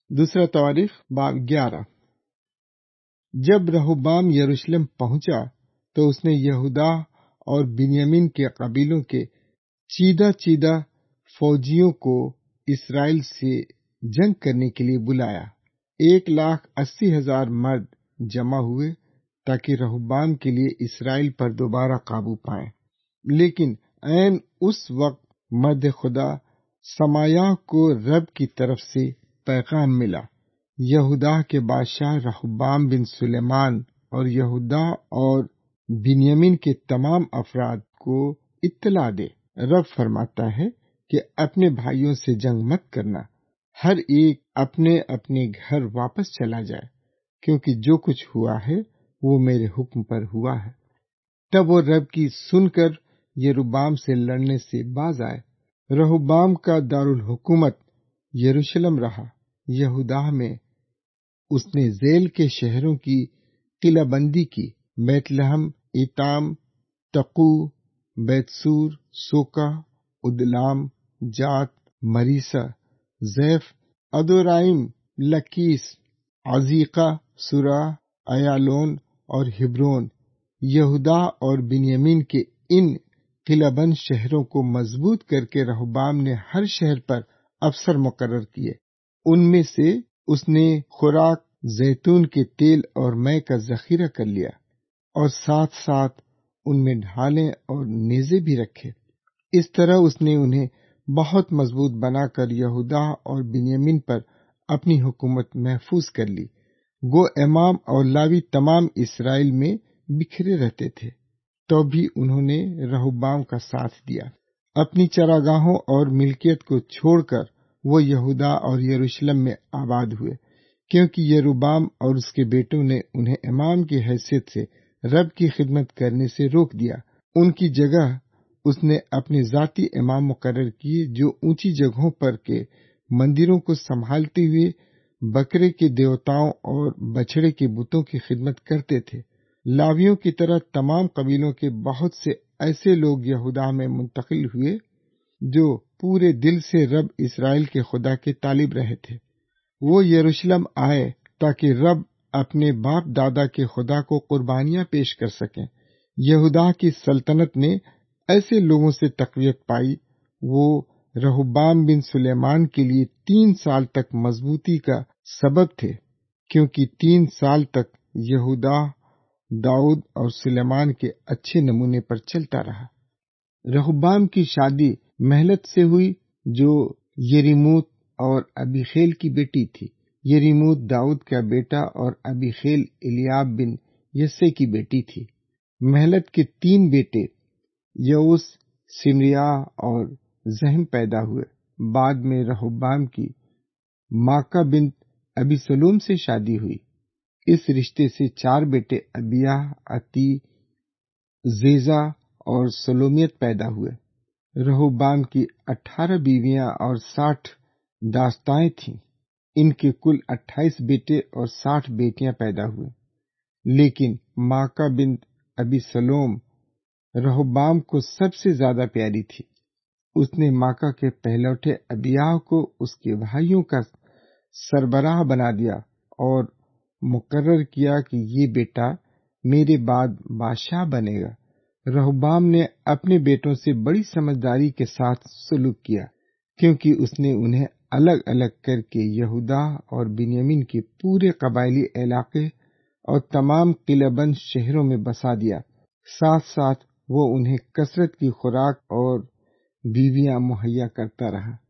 دوسرا تواریخ باب 11۔ جب رہوبام یروشلم پہنچا تو اس نے یہودا اور بنیامین کے قبیلوں کے چیدہ فوجیوں کو اسرائیل سے جنگ کرنے کے لیے بلایا۔ 1,80,000 مرد جمع ہوئے تاکہ رہوبام کے لیے اسرائیل پر دوبارہ قابو پائیں۔ لیکن عین اس وقت مرد خدا سمایہ کو رب کی طرف سے پیغام ملا، یہودا کے بادشاہ رہوبام بن سلیمان اور یہودا اور بنیامین کے تمام افراد کو اطلاع دے۔ رب فرماتا ہے کہ اپنے بھائیوں سے جنگ مت کرنا، ہر ایک اپنے اپنے گھر واپس چلا جائے، کیونکہ جو کچھ ہوا ہے وہ میرے حکم پر ہوا ہے۔ تب وہ رب کی سن کر یروبام سے لڑنے سے باز آئے۔ رہوبام کا دارالحکومت یروشلم رہا۔ یہودا میں اس نے ذیل کے شہروں کی قلعہ بندی کی: بیت لحم، ایتام، تقو، بیت سور، سوکا، ادلام، جات، مریسا، زیف، ادورائم، لکیس، عزیقہ، سورا، ایالون اور ہبرون۔ یہودا اور بنیامین کے ان قلعہ بند شہروں کو مضبوط کر کے رہوبام نے ہر شہر پر افسر مقرر کیے۔ ان میں سے اس نے خوراک، زیتون کے تیل اور مے کا ذخیرہ کر لیا، اور ساتھ ساتھ ان میں ڈھالیں اور نیزے بھی رکھے۔ اس طرح اس نے انہیں بہت مضبوط بنا کر یہودا اور بنیامین پر اپنی حکومت محفوظ کر لی۔ گو امام اور لاوی تمام اسرائیل میں بکھرے رہتے تھے، تو بھی انہوں نے رہوبام کا ساتھ دیا۔ اپنی چراگاہوں اور ملکیت کو چھوڑ کر وہ یہودا اور یروشلم میں آباد ہوئے، کیونکہ یروبام اور اس کے بیٹوں نے انہیں امام کی حیثیت سے رب کی خدمت کرنے سے روک دیا۔ ان کی جگہ اس نے اپنے ذاتی امام مقرر کیے، جو اونچی جگہوں پر کے مندروں کو سنبھالتے ہوئے بکرے کے دیوتاؤں اور بچھڑے کے بتوں کی خدمت کرتے تھے۔ لاویوں کی طرح تمام قبیلوں کے بہت سے ایسے لوگ یہودا میں منتقل ہوئے جو پورے دل سے رب اسرائیل کے خدا کے طالب رہے تھے۔ وہ یروشلم آئے تاکہ رب اپنے باپ دادا کے خدا کو قربانیاں پیش کر سکیں۔ یہودا کی سلطنت نے ایسے لوگوں سے تقویت پائی۔ وہ رہوبام بن سلیمان کے لیے 3 سال تک مضبوطی کا سبب تھے، کیونکہ 3 سال تک یہودا داؤد اور سلیمان کے اچھے نمونے پر چلتا رہا۔ رہوبام کی شادی مہلت سے ہوئی، جو یریموت اور ابیخیل کی بیٹی تھی۔ یریموت داؤد کا بیٹا اور ابیخیل الیاب بن یسے کی بیٹی تھی۔ مہلت کے 3 بیٹے یعوس، سمریا اور زہم پیدا ہوئے۔ بعد میں رہوبام کی ماکہ بنت ابی سلوم سے شادی ہوئی۔ اس رشتے سے 4 بیٹے ابیہ، عتی، زیزا اور سلومیت پیدا ہوئے۔ رہوبام کی 18 بیویاں اور 60 داستائیں تھیں۔ ان کے کل 28 بیٹے اور 60 بیٹیاں پیدا ہوئے۔ لیکن ماکہ بنت ابی سلوم رہوبام کو سب سے زیادہ پیاری تھی۔ اس نے ماکہ کے پہلوٹے ابیہ کو اس کے بھائیوں کا سربراہ بنا دیا اور مقرر کیا کہ یہ بیٹا میرے بعد بادشاہ بنے گا۔ رہوبام نے اپنے بیٹوں سے بڑی سمجھداری کے ساتھ سلوک کیا، کیونکہ اس نے انہیں الگ الگ کر کے یہودا اور بنیامین کے پورے قبائلی علاقے اور تمام قلعہ بند شہروں میں بسا دیا۔ ساتھ ساتھ وہ انہیں کثرت کی خوراک اور بیویاں مہیا کرتا رہا۔